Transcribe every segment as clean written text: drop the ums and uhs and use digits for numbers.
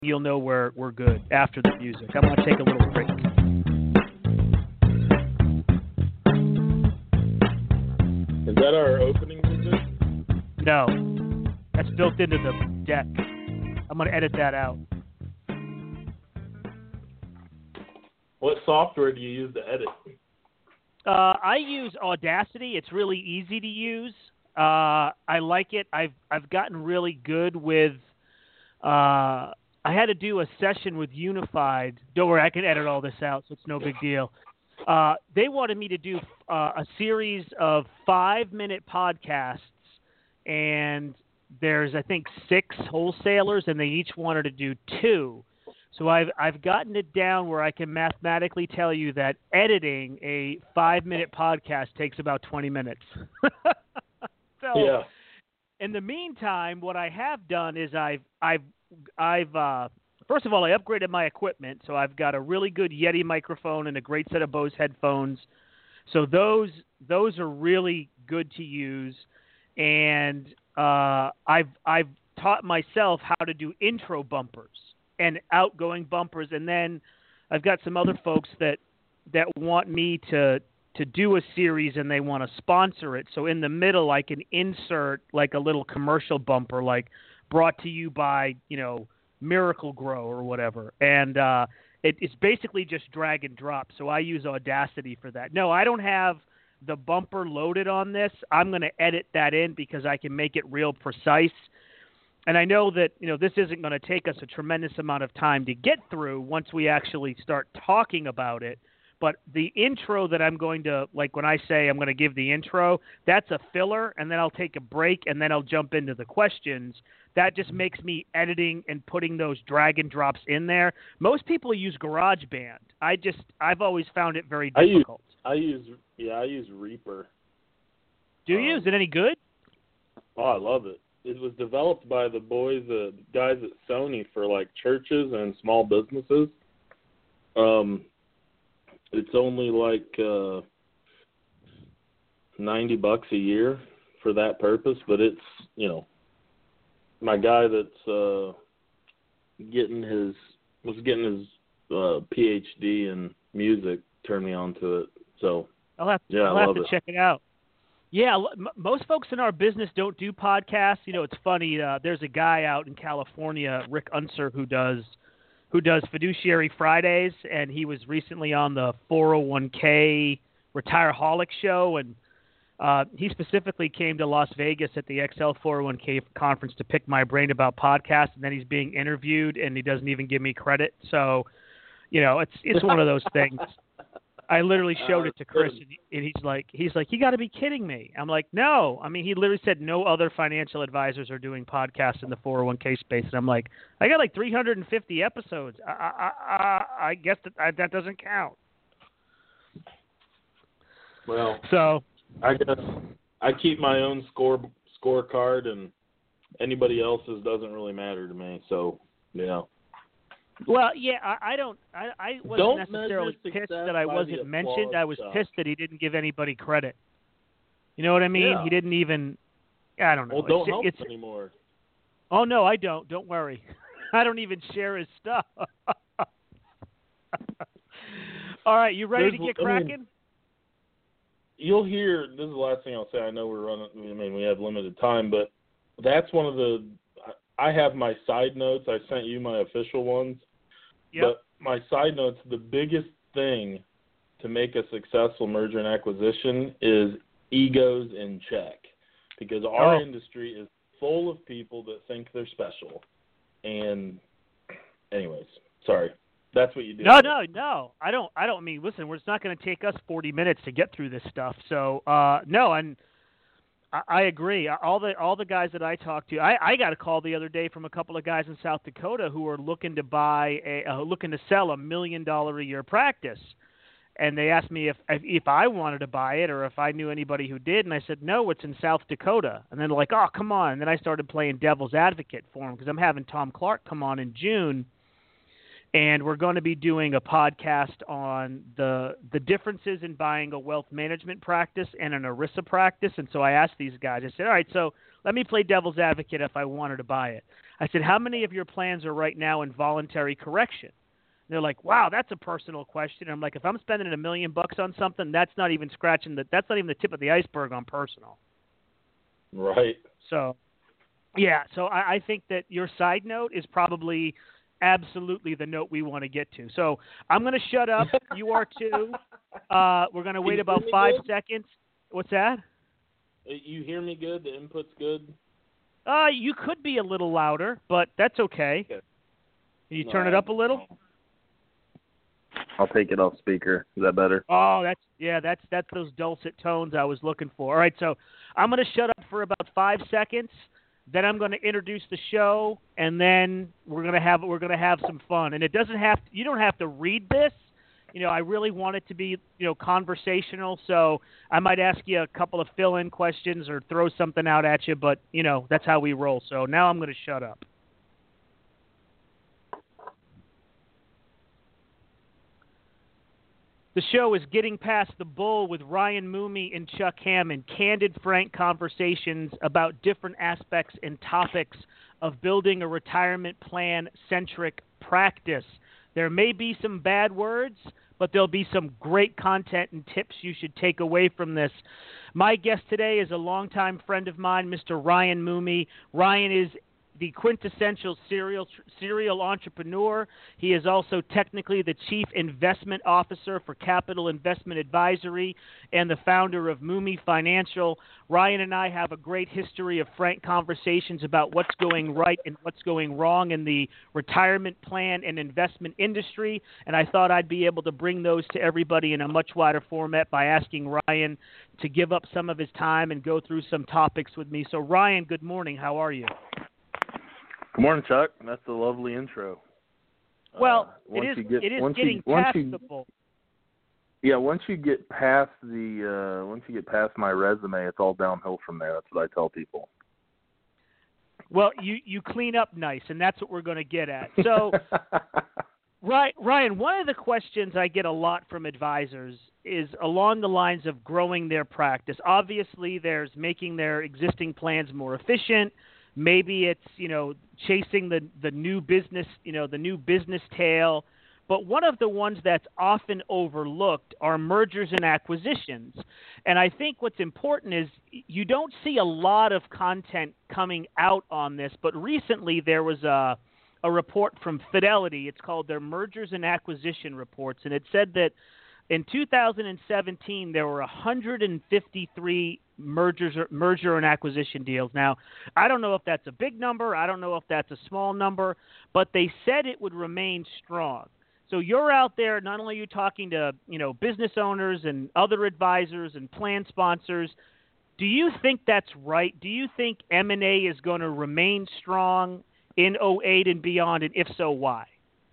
you'll know we're good after the music. I'm going to take a little break. Is that our opening music? No. That's built into the deck. I'm going to edit that out. What software do you use to edit? I use Audacity. It's really easy to use. I like it. I've gotten really good with. I had to do a session with Unified. Don't worry, I can edit all this out, so it's no big deal. They wanted me to do a series of 5-minute podcasts, and there's I think 6 wholesalers, and they each wanted to do 2. So I've gotten it down where I can mathematically tell you that editing a 5-minute podcast takes about 20 minutes. So, yeah. In the meantime, what I have done is I've first of all, I upgraded my equipment, so I've got a really good Yeti microphone and a great set of Bose headphones. So those are really good to use, and I've taught myself how to do intro bumpers and outgoing bumpers, and then I've got some other folks that want me to do a series and they want to sponsor it. So in the middle, I can insert like a little commercial bumper, like brought to you by, Miracle Grow or whatever. And it's basically just drag and drop. So I use Audacity for that. No, I don't have the bumper loaded on this. I'm going to edit that in because I can make it real precise. And I know that, this isn't going to take us a tremendous amount of time to get through once we actually start talking about it. But the intro that I'm going to, like when I say I'm going to give the intro, that's a filler, and then I'll take a break, and then I'll jump into the questions. That just makes me editing and putting those drag and drops in there. Most people use GarageBand. I've always found it very difficult. I use Reaper. Do you? Is it any good? Oh, I love it. It was developed by the guys at Sony for like churches and small businesses. It's only like $90 a year for that purpose, but it's my guy that's getting his PhD in music turned me on to it. So I'll have to check it out. Yeah, most folks in our business don't do podcasts. It's funny. There's a guy out in California, Rick Unser, who does Fiduciary Fridays, and he was recently on the 401k Retireaholic show, and he specifically came to Las Vegas at the XL 401k conference to pick my brain about podcasts, and then he's being interviewed, and he doesn't even give me credit. So, it's one of those things. I literally showed it to Chris, and he's like, you got to be kidding me. I'm like, no. I mean, he literally said no other financial advisors are doing podcasts in the 401k space, and I'm like, I got like 350 episodes. I guess that doesn't count. Well, so I guess I keep my own scorecard, and anybody else's doesn't really matter to me. So, yeah. Well, yeah, I wasn't necessarily pissed that I wasn't mentioned. I was pissed that he didn't give anybody credit. You know what I mean? Yeah. He didn't even. I don't know. Well, don't help anymore. Oh no, I don't. Don't worry. I don't even share his stuff. All right, you ready to get cracking? You'll hear. This is the last thing I'll say. I know we're running. I mean, we have limited time, but that's one of the. I have my side notes. I sent you my official ones. Yep. But my side notes, the biggest thing to make a successful merger and acquisition is egos in check. Because our industry is full of people that think they're special. And anyways, sorry. That's what you do. No. I don't mean, listen, it's not going to take us 40 minutes to get through this stuff. So, no, and I agree. All the guys that I talked to, I got a call the other day from a couple of guys in South Dakota who are looking to looking to sell $1 million a year practice, and they asked me if I wanted to buy it or if I knew anybody who did, and I said no, it's in South Dakota. And then they're like, oh, come on. And then I started playing devil's advocate for them because I'm having Tom Clark come on in June. And we're going to be doing a podcast on the differences in buying a wealth management practice and an ERISA practice. And so I asked these guys, I said, all right, so let me play devil's advocate if I wanted to buy it. I said, how many of your plans are right now in voluntary correction? And they're like, wow, that's a personal question. And I'm like, if I'm spending $1 million on something, that's not even that's not even the tip of the iceberg on personal. Right. So, yeah, so I think that your side note is probably absolutely the note we want to get to. So I'm going to shut up. You are too. We're going to wait about 5 seconds. What's that? You hear me good? The input's good? You could be a little louder, but that's okay. Can you turn it up a little? I'll take it off speaker. Is that better? Oh, that's those dulcet tones I was looking for. All right, so I'm going to shut up for about 5 seconds. Then I'm going to introduce the show, and then we're going to have some fun. And you don't have to read this. I really want it to be conversational. So I might ask you a couple of fill-in questions or throw something out at you, but that's how we roll. So now I'm going to shut up. The show is Getting Past the Bull with Ryan Moomey and Chuck Hammond. Candid, frank conversations about different aspects and topics of building a retirement plan-centric practice. There may be some bad words, but there'll be some great content and tips you should take away from this. My guest today is a longtime friend of mine, Mr. Ryan Moomey. Ryan is the quintessential serial entrepreneur. He is also technically the Chief Investment Officer for Capital Investment Advisory and the founder of Moomey Financial. Ryan and I have a great history of frank conversations about what's going right and what's going wrong in the retirement plan and investment industry, and I thought I'd be able to bring those to everybody in a much wider format by asking Ryan to give up some of his time and go through some topics with me. So, Ryan, good morning. How are you? Good morning, Chuck. That's a lovely intro. Well, it is getting past the bull. Yeah, once you get past my resume, it's all downhill from there. That's what I tell people. Well, you clean up nice, and that's what we're going to get at. So, Ryan, one of the questions I get a lot from advisors is along the lines of growing their practice. Obviously, there's making their existing plans more efficient. Maybe it's, chasing the new business, the new business tail. But one of the ones that's often overlooked are mergers and acquisitions. And I think what's important is you don't see a lot of content coming out on this, but recently there was a report from Fidelity. It's called their Mergers and Acquisition Reports, and it said that in 2017 there were 153 merger and acquisition deals. Now, I don't know if that's a big number. I don't know if that's a small number, but they said it would remain strong. So you're out there, not only are you talking to, business owners and other advisors and plan sponsors. Do you think that's right? Do you think M&A is going to remain strong in 2008 and beyond, and if so, why?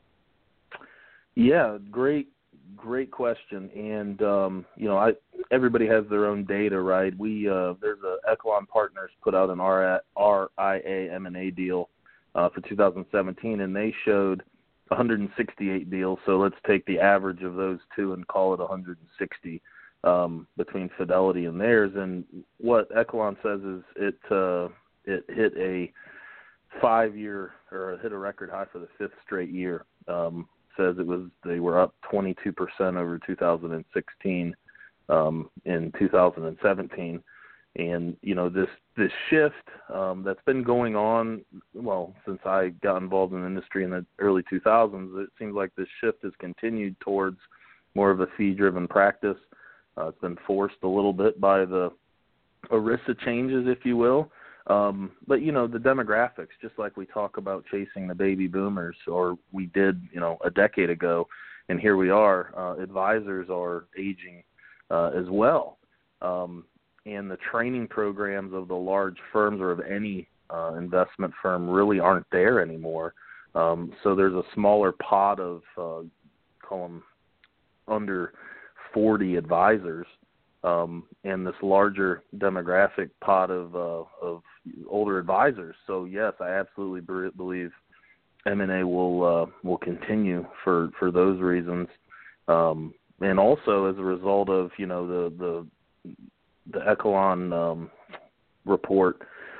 Yeah, great question. And everybody has their own data, right? There's a Echelon Partners put out an RIA M&A deal for 2017, and they showed 168 deals. So let's take the average of those two and call it 160 between Fidelity and theirs. And what Echelon says is it hit a 5-year, or it hit a record high for the 5th straight year. Says they were up 22% over 2016 in 2017. And this shift that's been going on, well, since I got involved in the industry in the early 2000s, it seems like this shift has continued towards more of a fee-driven practice. It's been forced a little bit by the ERISA changes, if you will. But, the demographics, just like we talk about chasing the baby boomers, or we did, a decade ago, and here we are, advisors are aging as well. And the training programs of the large firms or of any investment firm really aren't there anymore. So there's a smaller pot of, call them under 40 advisors, and this larger demographic pot of older advisors. So yes, I absolutely believe M&A will continue for those reasons, and also as a result of the Echelon report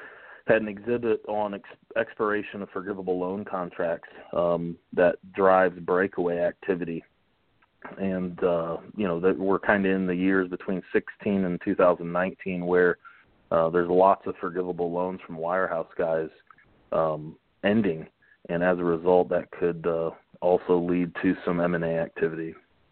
had an exhibit on expiration of forgivable loan contracts that drives breakaway activity. And, that we're kind of in the years between 16 and 2019 where there's lots of forgivable loans from wirehouse guys ending. And as a result, that could also lead to some M&A activity.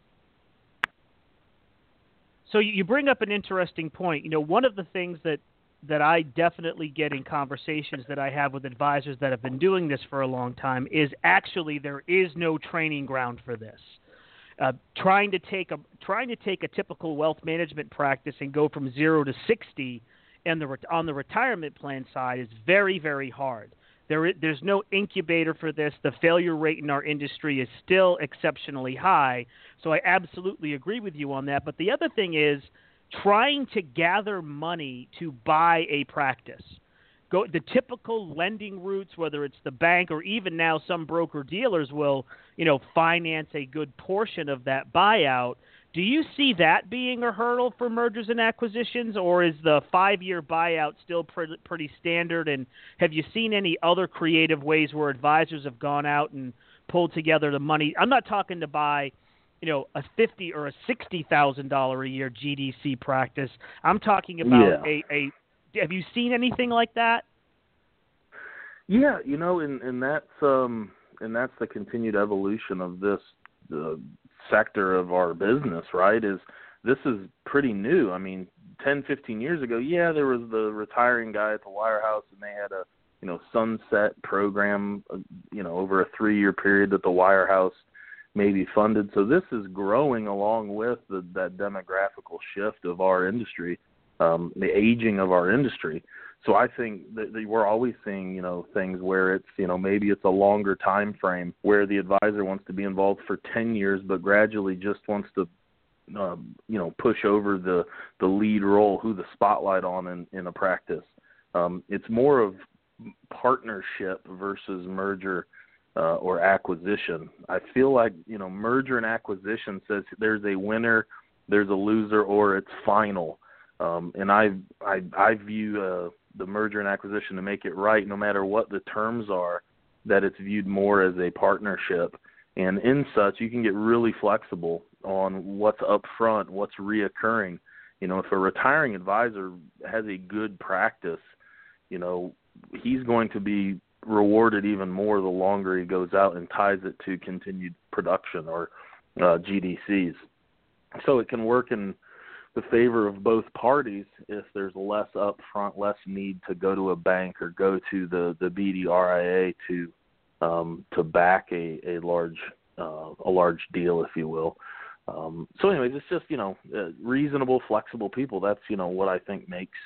So you bring up an interesting point. One of the things that I definitely get in conversations that I have with advisors that have been doing this for a long time is actually there is no training ground for this. Trying to take a typical wealth management practice and go from 0 to 60 on the retirement plan side is very, very hard. There's no incubator for this. The failure rate in our industry is still exceptionally high. So I absolutely agree with you on that. But the other thing is trying to gather money to buy a practice. The typical lending routes, whether it's the bank or even now some broker dealers will, finance a good portion of that buyout. Do you see that being a hurdle for mergers and acquisitions, or is the 5-year buyout still pretty standard? And have you seen any other creative ways where advisors have gone out and pulled together the money? I'm not talking to buy, a $50,000 or a $60,000 a year GDC practice. I'm talking about have you seen anything like that? Yeah, and that's the continued evolution of this sector of our business, right? This is pretty new. I mean, 10, 15 years ago, there was the retiring guy at the wirehouse, and they had a sunset program, over a 3-year period that the wirehouse maybe funded. So this is growing along with that demographical shift of our industry. The aging of our industry. So I think that we're always seeing, things where it's, maybe it's a longer time frame where the advisor wants to be involved for 10 years, but gradually just wants to, push over the lead role, who the spotlight on in a practice. It's more of partnership versus merger or acquisition. I feel like, merger and acquisition says there's a winner, there's a loser, or it's final. And I view the merger and acquisition, to make it right, no matter what the terms are, that it's viewed more as a partnership. And in such, you can get really flexible on what's up front, what's reoccurring. If a retiring advisor has a good practice, he's going to be rewarded even more the longer he goes out and ties it to continued production or GDCs. So it can work in the favor of both parties if there's less upfront, less need to go to a bank or go to the BDRIA to back a large deal, if you will. So anyways, it's just, reasonable, flexible people. That's, what I think makes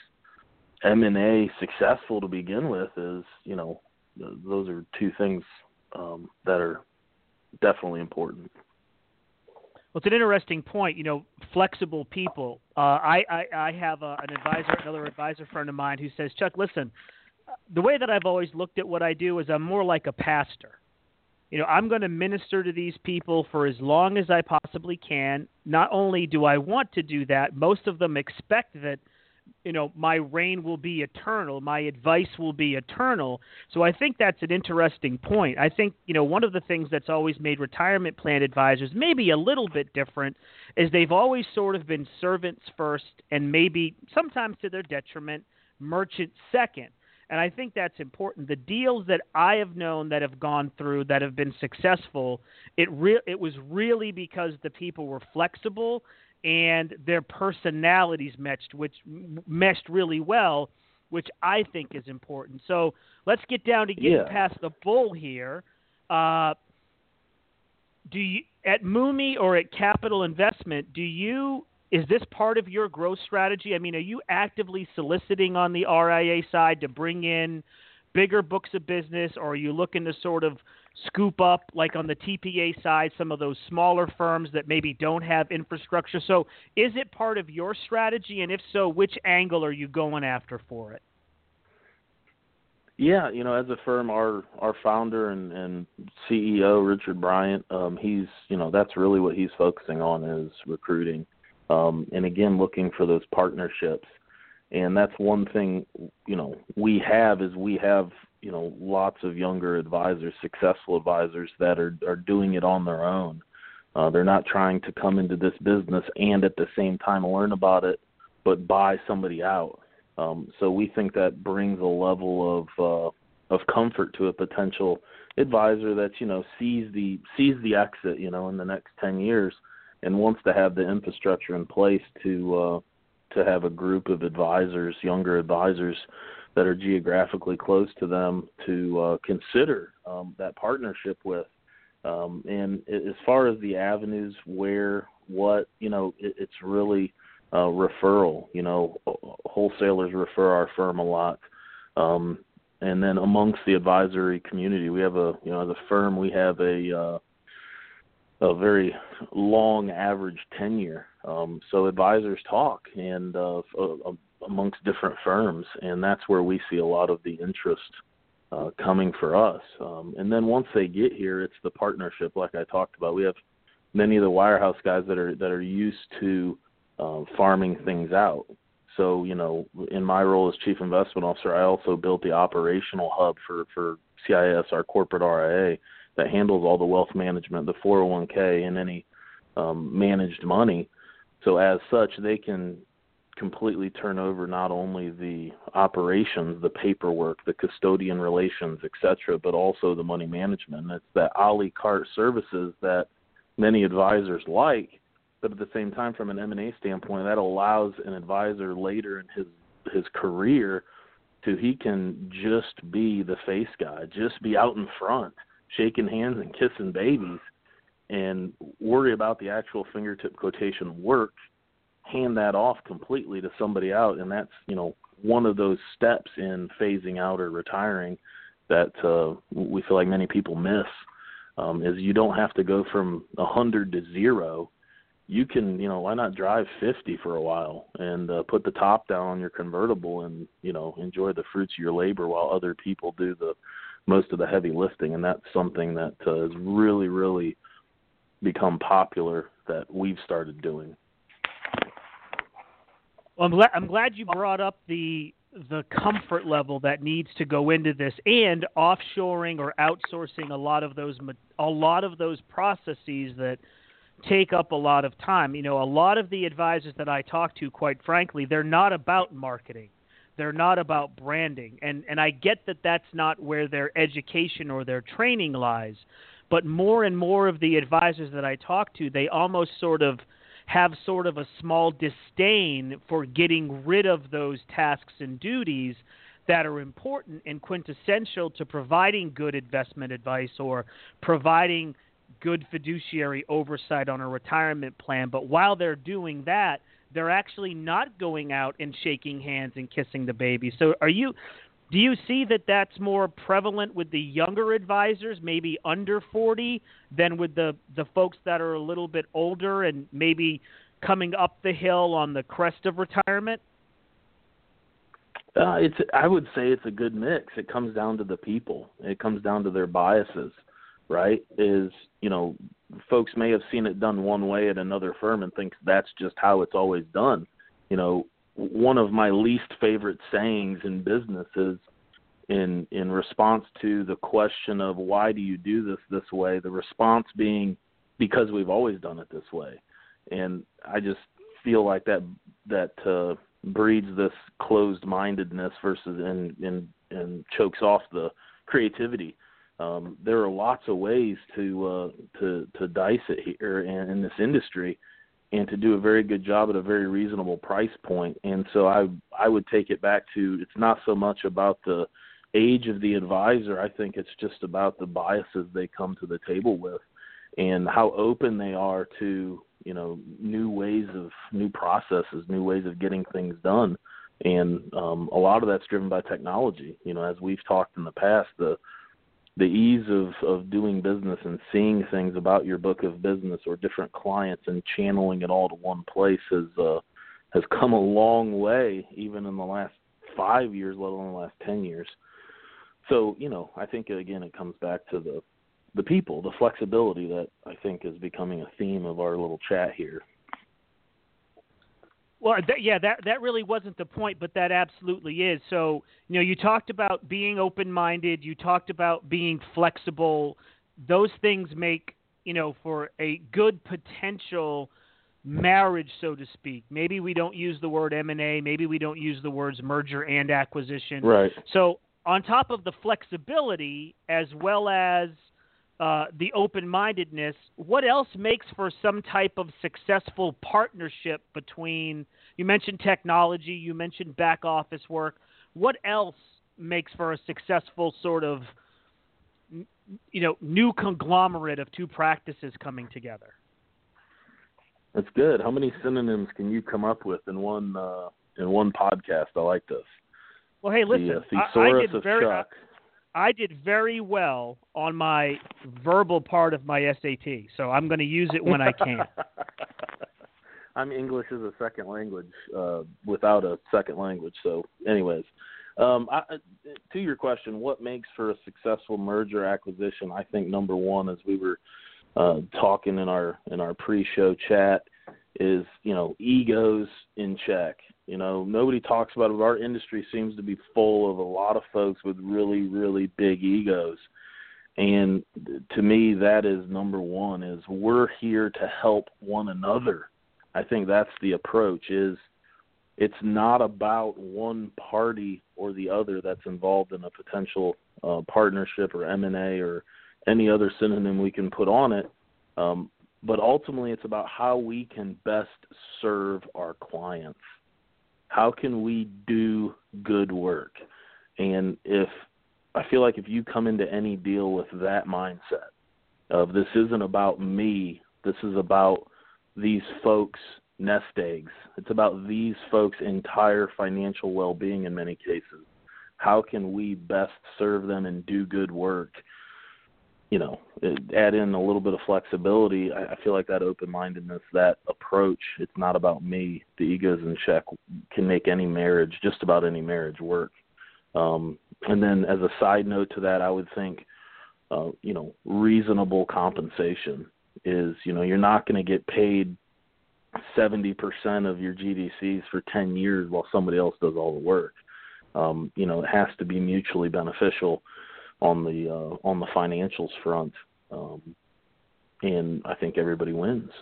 M&A successful to begin with is, those are two things that are definitely important. Well, it's an interesting point, flexible people. I have another advisor friend of mine who says, Chuck, listen, the way that I've always looked at what I do is I'm more like a pastor. I'm going to minister to these people for as long as I possibly can. Not only do I want to do that, most of them expect that, my reign will be eternal. My advice will be eternal. So I think that's an interesting point. I think, one of the things that's always made retirement plan advisors maybe a little bit different is they've always sort of been servants first and maybe sometimes to their detriment, merchants second. And I think that's important. The deals that I have known that have gone through that have been successful, it was really because the people were flexible and their personalities meshed really well, which I think is important. So let's get down to getting past the bull here. Do you, at Moomy or at Capital Investment, is this part of your growth strategy? I mean, are you actively soliciting on the RIA side to bring in bigger books of business, or are you looking to sort of scoop up, like on the TPA side, some of those smaller firms that maybe don't have infrastructure? So is it part of your strategy? And if so, which angle are you going after for it? Yeah, as a firm, our founder and CEO, Richard Bryant, he's, that's really what he's focusing on is recruiting. And again, looking for those partnerships. And that's one thing, we have lots of younger advisors, successful advisors that are doing it on their own. They're not trying to come into this business and at the same time learn about it, but buy somebody out. So we think that brings a level of comfort to a potential advisor that, sees the exit, in the next 10 years and wants to have the infrastructure in place to have a group of advisors, younger advisors that are geographically close to them to consider that partnership with. And as far as the avenues, it's really referral. Wholesalers refer our firm a lot. And then amongst the advisory community, we have as a firm, we have a very long average tenure. So advisors talk and amongst different firms, and that's where we see a lot of the interest coming for us. And then once they get here, it's the partnership, like I talked about. We have many of the wirehouse guys that are used to farming things out. So, in my role as Chief Investment Officer, I also built the operational hub for CIS, our corporate RIA, that handles all the wealth management, the 401k, and any managed money. So as such, they can completely turn over not only the operations, the paperwork, the custodian relations, et cetera, but also the money management. And it's that a la carte services that many advisors like, but at the same time, from an M&A standpoint, that allows an advisor later in his career he can just be the face guy, just be out in front, shaking hands and kissing babies, and worry about the actual fingertip quotation work, hand that off completely to somebody out. And that's, one of those steps in phasing out or retiring that we feel like many people miss, is you don't have to go from 100 to 0. You can, why not drive 50 for a while and put the top down on your convertible and, enjoy the fruits of your labor while other people do most of the heavy lifting. And that's something that has really, really become popular that we've started doing. Well, I'm glad you brought up the comfort level that needs to go into this, and offshoring or outsourcing a lot of those processes that take up a lot of time. A lot of the advisors that I talk to, quite frankly, they're not about marketing. They're not about branding. And I get that that's not where their education or their training lies. But more and more of the advisors that I talk to, they almost have a small disdain for getting rid of those tasks and duties that are important and quintessential to providing good investment advice or providing good fiduciary oversight on a retirement plan. But while they're doing that, they're actually not going out and shaking hands and kissing the baby. So do you see that that's more prevalent with the younger advisors, maybe under 40, than with the folks that are a little bit older and maybe coming up the hill on the crest of retirement? I would say it's a good mix. It comes down to the people. It comes down to their biases, right? Folks may have seen it done one way at another firm and think that's just how it's always done. One of my least favorite sayings in business is in response to the question of why do you do this way, the response being because we've always done it this way. And I just feel like that breeds this closed-mindedness versus and chokes off the creativity. There are lots of ways to dice it here in this industry, and to do a very good job at a very reasonable price point. And so I would take it back to, it's not so much about the age of the advisor. I think it's just about the biases they come to the table with and how open they are to, new processes, new ways of getting things done. And a lot of that's driven by technology. As we've talked in the past, the ease of doing business and seeing things about your book of business or different clients and channeling it all to one place has come a long way, even in the last 5 years, let alone the last 10 years. So, I think, again, it comes back to the people, the flexibility that I think is becoming a theme of our little chat here. Well, that really wasn't the point, but that absolutely is. So, you talked about being open-minded. You talked about being flexible. Those things make, for a good potential marriage, so to speak. Maybe we don't use the word M&A. Maybe we don't use the words merger and acquisition. Right. So on top of the flexibility as well as the open-mindedness, what else makes for some type of successful partnership between, you mentioned technology, you mentioned back office work. What else makes for a successful sort of, new conglomerate of two practices coming together? That's good. How many synonyms can you come up with in one podcast? I like this. Well, hey, listen, I did very well on my verbal part of my SAT, so I'm going to use it when I can. I'm English as a second language without a second language. So anyways, to your question, what makes for a successful merger acquisition? I think number one, as we were talking in our pre-show chat, is, egos in check. Nobody talks about it, but our industry seems to be full of a lot of folks with really, really big egos. And to me, that is number one, is we're here to help one another. I think that's the approach, is it's not about one party or the other that's involved in a potential partnership or M&A or any other synonym we can put on it. But ultimately, it's about how we can best serve our clients. How can we do good work? And I feel like if you come into any deal with that mindset of this isn't about me, this is about these folks' nest eggs. It's about these folks' entire financial well-being in many cases. How can we best serve them and do good work? Add in a little bit of flexibility. I feel like that open-mindedness, that approach, it's not about me. The ego's in check can make any marriage, just about any marriage, work. And then as a side note to that, I would think, reasonable compensation is, you're not going to get paid 70% of your GDCs for 10 years while somebody else does all the work. It has to be mutually beneficial on the financials front, and I think everybody wins.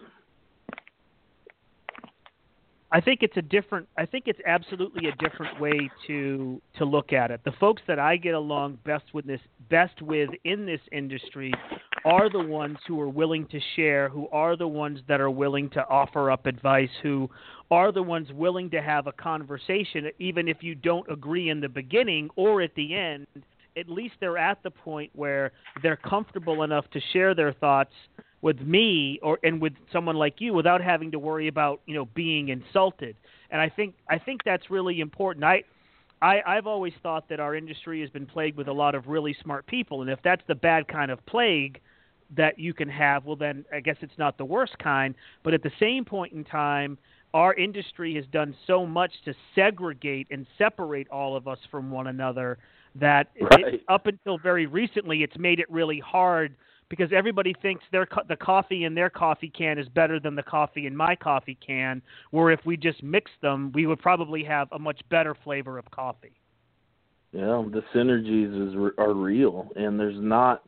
I think it's absolutely a different way to look at it. The folks that I get along best with in this industry are the ones who are willing to share, who are the ones that are willing to offer up advice, who are the ones willing to have a conversation, even if you don't agree in the beginning or at the end. At least they're at the point where they're comfortable enough to share their thoughts with me and with someone like you without having to worry about, being insulted. And I think that's really important. I've always thought that our industry has been plagued with a lot of really smart people, and if that's the bad kind of plague that you can have, well, then I guess it's not the worst kind. But at the same point in time, our industry has done so much to segregate and separate all of us from one another that up until very recently, it's made it really hard because everybody thinks the coffee in their coffee can is better than the coffee in my coffee can, where if we just mix them, we would probably have a much better flavor of coffee. Yeah, the synergies are real, and there's not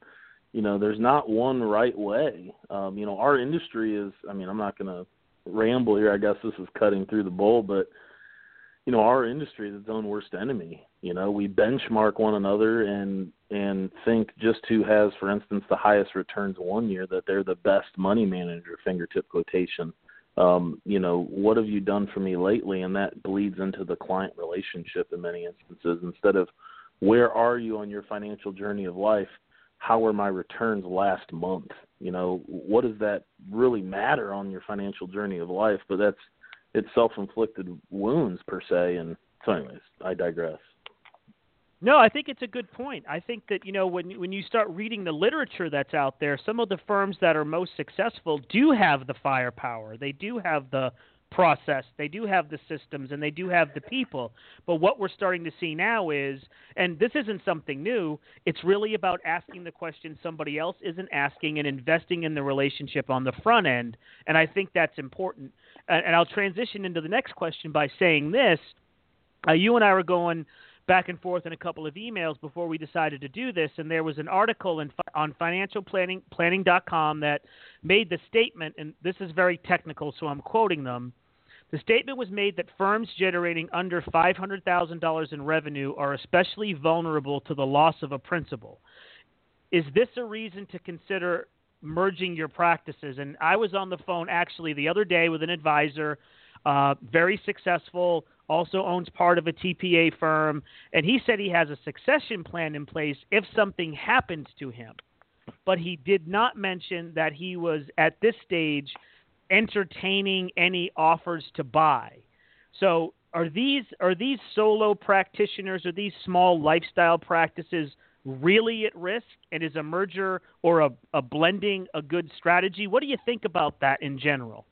one right way. Our industry is, I'm not going to ramble here. I guess this is cutting through the bowl, but our industry is its own worst enemy. We benchmark one another and think just who has, for instance, the highest returns one year, that they're the best money manager, fingertip quotation. What have you done for me lately? And that bleeds into the client relationship in many instances. Instead of where are you on your financial journey of life, how were my returns last month? What does that really matter on your financial journey of life? But it's self-inflicted wounds per se. And so anyways, I digress. No, I think it's a good point. I think that, when you start reading the literature that's out there, some of the firms that are most successful do have the firepower. They do have the process, they do have the systems, and they do have the people. But what we're starting to see now is, and this isn't something new, it's really about asking the question somebody else isn't asking and investing in the relationship on the front end. And I think that's important. And I'll transition into the next question by saying this. You and I were going back and forth in a couple of emails before we decided to do this, and there was an article on financialplanning.com that made the statement, and this is very technical, so I'm quoting them. The statement was made that firms generating under $500,000 in revenue are especially vulnerable to the loss of a principal. Is this a reason to consider merging your practices? And I was on the phone actually the other day with an advisor, very successful, also owns part of a TPA firm, and he said he has a succession plan in place if something happens to him. But he did not mention that he was, at this stage, entertaining any offers to buy. So are these solo practitioners, are these small lifestyle practices really at risk? And is a merger or a blending a good strategy? What do you think about that in general?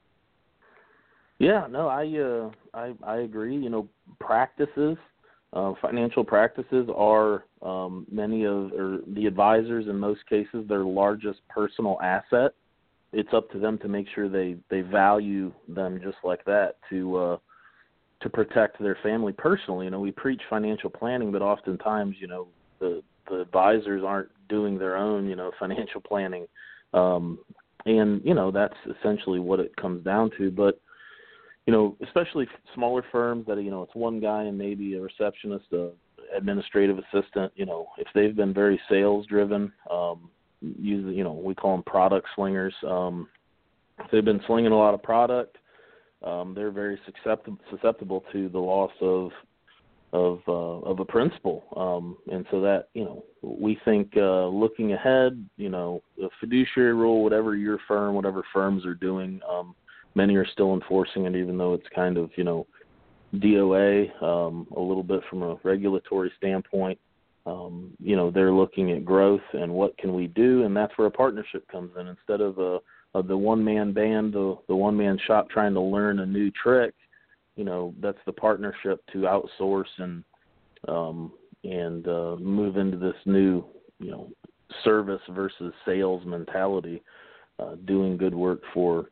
Yeah, no, I agree. You know, practices, financial practices are many of, or the advisors in most cases, their largest personal asset. It's up to them to make sure they value them just like that to protect their family personally. You know, we preach financial planning, but oftentimes, you know, the advisors aren't doing their own, you know, financial planning. And, you know, that's essentially what it comes down to. But, you know, especially smaller firms that, you know, it's one guy and maybe a receptionist, a administrative assistant, you know, if they've been very sales driven, usually, you know, we call them product slingers. If they've been slinging a lot of product, they're very susceptible to the loss of a principal. And so that, you know, we think looking ahead, you know, the fiduciary rule, whatever your firm, whatever firms are doing, many are still enforcing it, even though it's kind of, you know, DOA a little bit from a regulatory standpoint. You know, they're looking at growth and what can we do, and that's where a partnership comes in. Instead of the one-man band, the one-man shop trying to learn a new trick, you know, that's the partnership to outsource and move into this new, you know, service versus sales mentality, doing good work for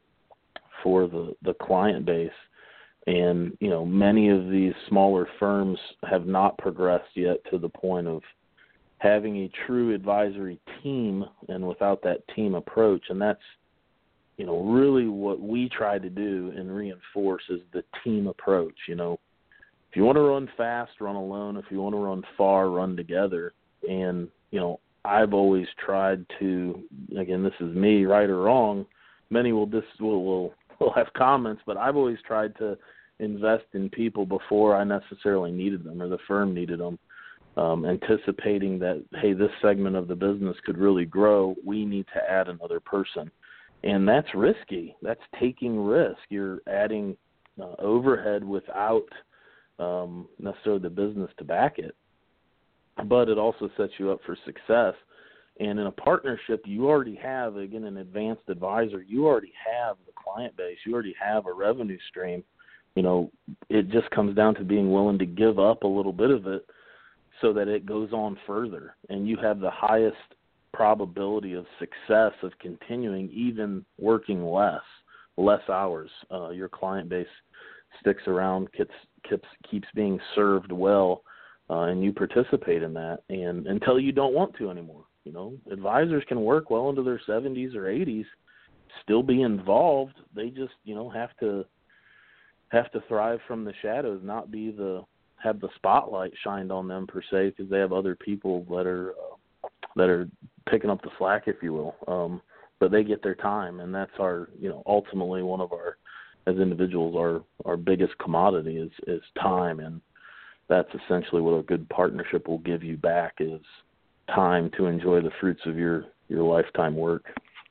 the client base. And, you know, many of these smaller firms have not progressed yet to the point of having a true advisory team, and without that team approach. And that's, you know, really what we try to do and reinforce is the team approach. You know, if you want to run fast, run alone. If you want to run far, run together. And, you know, I've always tried to, again, this is me, right or wrong, many will have comments, but I've always tried to invest in people before I necessarily needed them or the firm needed them, anticipating that, hey, this segment of the business could really grow. We need to add another person. And that's risky. That's taking risk. You're adding overhead without necessarily the business to back it. But it also sets you up for success. And in a partnership, you already have, again, an advanced advisor. You already have the client base. You already have a revenue stream. You know, it just comes down to being willing to give up a little bit of it so that it goes on further. And you have the highest probability of success of continuing, even working less hours. Your client base sticks around, keeps being served well, and you participate in that, and until you don't want to anymore. You know, advisors can work well into their 70s or 80s, still be involved. They just, you know, have to thrive from the shadows, not have the spotlight shined on them per se, because they have other people that are picking up the slack, if you will. But they get their time, and that's our, you know, ultimately one of our, as individuals, our biggest commodity is time, and that's essentially what a good partnership will give you back, is time to enjoy the fruits of your lifetime work.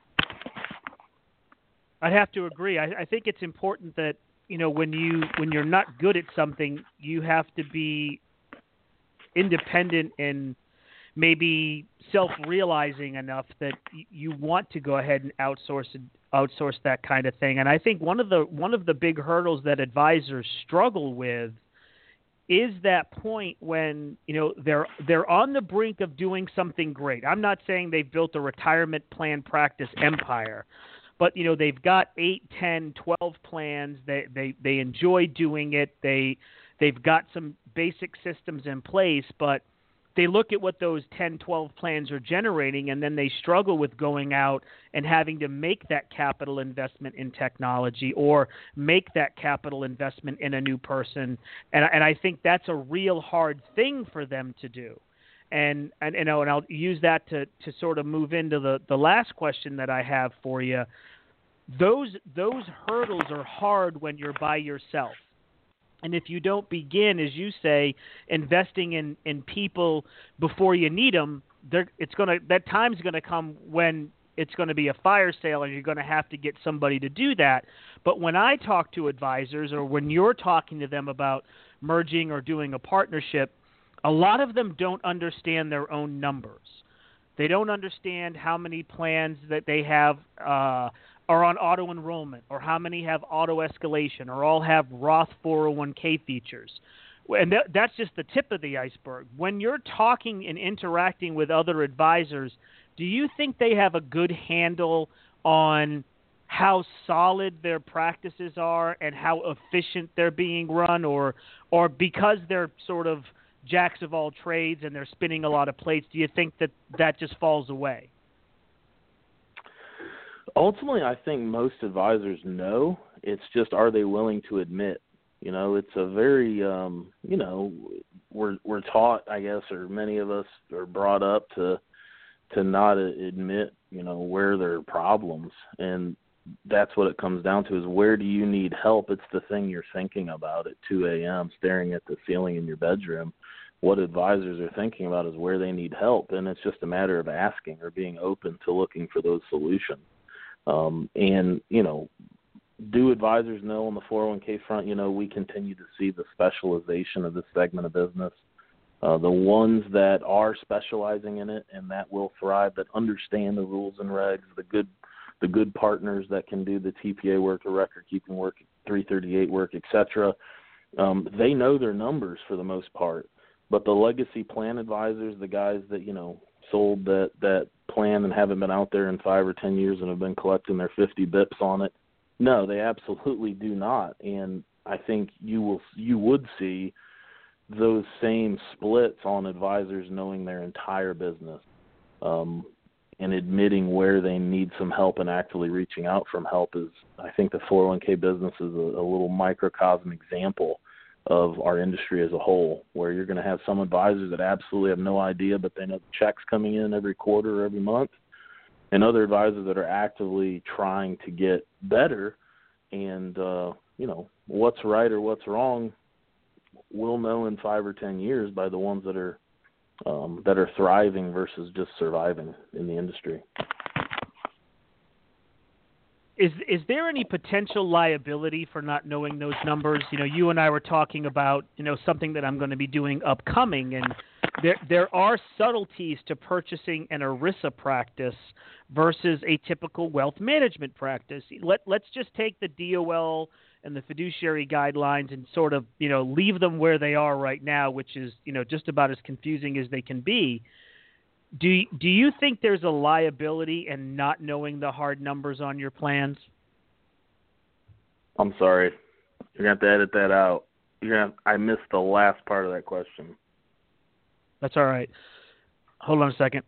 I'd have to agree. I think it's important that, you know, when you're not good at something, you have to be independent and maybe self-realizing enough that you want to go ahead and outsource that kind of thing. And I think one of the big hurdles that advisors struggle with is that point when, you know, they're on the brink of doing something great. I'm not saying they've built a retirement plan practice empire, but, you know, they've got 8, 10, 12 plans. They enjoy doing it. They've got some basic systems in place, but they look at what those 10, 12 plans are generating, and then they struggle with going out and having to make that capital investment in technology or make that capital investment in a new person. And I think that's a real hard thing for them to do. And you know, and I'll use that to sort of move into the last question that I have for you. Those hurdles are hard when you're by yourself. And if you don't begin, as you say, investing in people before you need them, that time's going to come when it's going to be a fire sale and you're going to have to get somebody to do that. But when I talk to advisors, or when you're talking to them about merging or doing a partnership, a lot of them don't understand their own numbers. They don't understand how many plans that they have are on auto enrollment, or how many have auto escalation, or all have Roth 401k features. And that's just the tip of the iceberg. When you're talking and interacting with other advisors, do you think they have a good handle on how solid their practices are and how efficient they're being run, or because they're sort of jacks of all trades and they're spinning a lot of plates, do you think that just falls away? Ultimately, I think most advisors know. It's just, are they willing to admit? You know, it's a very, you know, we're taught, I guess, or many of us are brought up to not admit, you know, where there are problems. And that's what it comes down to, is where do you need help? It's the thing you're thinking about at 2 a.m., staring at the ceiling in your bedroom. What advisors are thinking about is where they need help. And it's just a matter of asking or being open to looking for those solutions. And, you know, do advisors know on the 401k front, you know, we continue to see the specialization of this segment of business. The ones that are specializing in it and that will thrive, that understand the rules and regs, the good partners that can do the TPA work, the record-keeping work, 338 work, et cetera, they know their numbers for the most part. But the legacy plan advisors, the guys that, you know, sold that plan and haven't been out there in 5 or 10 years and have been collecting their 50 bips on it, no, they absolutely do not. And I think you would see those same splits on advisors knowing their entire business, and admitting where they need some help and actively reaching out for help. Is, I think the 401k business is a little microcosm example of our industry as a whole, where you're going to have some advisors that absolutely have no idea, but they know the checks coming in every quarter or every month, and other advisors that are actively trying to get better. And, you know, what's right or what's wrong, we'll know in 5 or 10 years by the ones that are thriving versus just surviving in the industry. Is there any potential liability for not knowing those numbers? You know, you and I were talking about, you know, something that I'm going to be doing upcoming, and there are subtleties to purchasing an ERISA practice versus a typical wealth management practice. Let's just take the DOL and the fiduciary guidelines and sort of, you know, leave them where they are right now, which is, you know, just about as confusing as they can be. Do you think there's a liability in not knowing the hard numbers on your plans? I'm sorry. You're going to have to edit that out. I missed the last part of that question. That's all right. Hold on a second.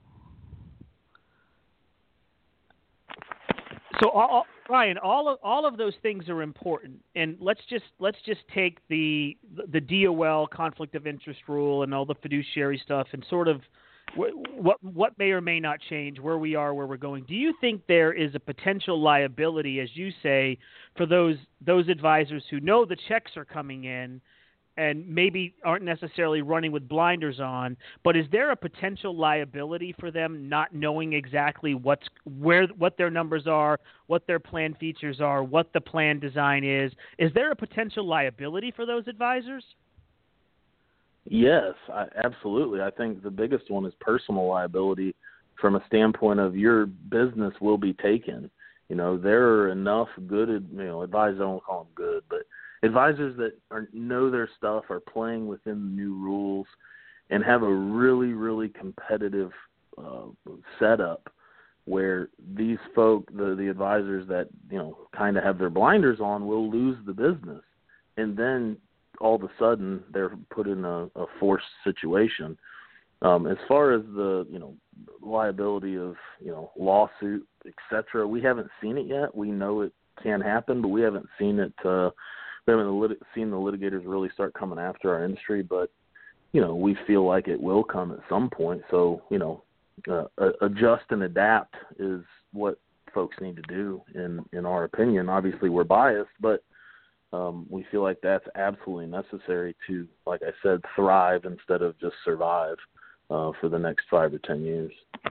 So, Ryan, all of those things are important, and let's just take the DOL conflict of interest rule and all the fiduciary stuff and sort of what may or may not change, where we are, where we're going. Do you think there is a potential liability, as you say, for those advisors who know the checks are coming in and maybe aren't necessarily running with blinders on, but is there a potential liability for them not knowing exactly what their numbers are, what their plan features are, what the plan design is? Is there a potential liability for those advisors? Yes, absolutely. I think the biggest one is personal liability from a standpoint of your business will be taken. There are enough good, advisors, I won't call them good, but advisors that know their stuff, are playing within the new rules, and have a really, really competitive setup where these folk, the advisors that, kind of have their blinders on, will lose the business. And then all of a sudden they're put in a forced situation. As far as the, liability of, lawsuit, et cetera, we haven't seen it yet. We know it can happen, but we haven't seen it. We haven't seen the litigators really start coming after our industry, but, we feel like it will come at some point. So, adjust and adapt is what folks need to do, in our opinion. Obviously, we're biased, but we feel like that's absolutely necessary to, like I said, thrive instead of just survive for the next 5 or 10 years.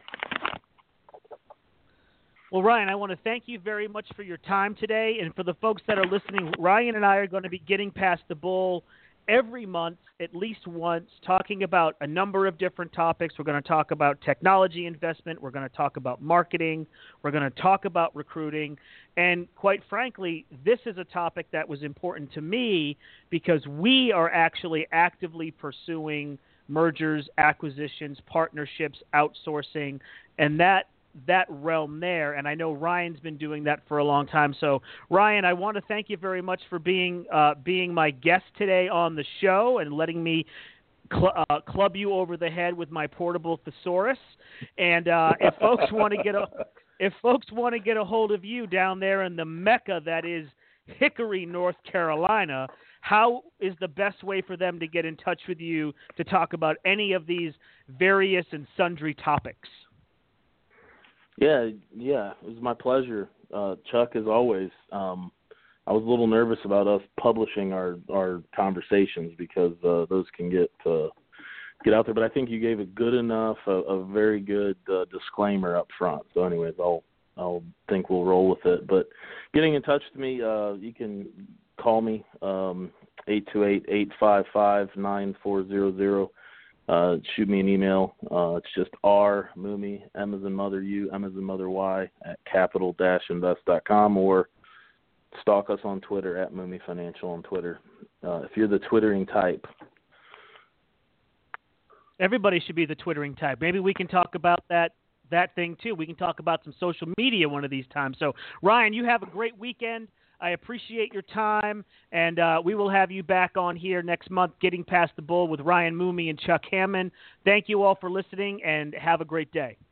Well, Ryan, I want to thank you very much for your time today. And for the folks that are listening, Ryan and I are going to be getting past the bull every month, at least once, talking about a number of different topics. We're going to talk about technology investment. We're going to talk about marketing. We're going to talk about recruiting. And quite frankly, this is a topic that was important to me because we are actually actively pursuing mergers, acquisitions, partnerships, outsourcing, and that realm there. And I know Ryan's been doing that for a long time. So, Ryan, I want to thank you very much for being my guest today on the show and letting me club you over the head with my portable thesaurus. And if folks want to get a hold of you down there in the Mecca that is Hickory, North Carolina, how is the best way for them to get in touch with you to talk about any of these various and sundry topics? Yeah, it was my pleasure, Chuck, as always. I was a little nervous about us publishing our conversations because those can get out there, but I think you gave a good enough, a very good disclaimer up front. So anyways, I'll think we'll roll with it. But getting in touch with me, you can call me, 828-855-9400. Shoot me an email. It's just R-Moomey, M as in mother, U, M as in mother, Y, at capital-invest.com, or stalk us on Twitter at Moomey Financial on Twitter. If you're the twittering type. Everybody should be the twittering type. Maybe we can talk about that thing too. We can talk about some social media one of these times. So, Ryan, you have a great weekend. I appreciate your time, and we will have you back on here next month, Getting Past the Bull with Ryan Moomey and Chuck Hammond. Thank you all for listening, and have a great day.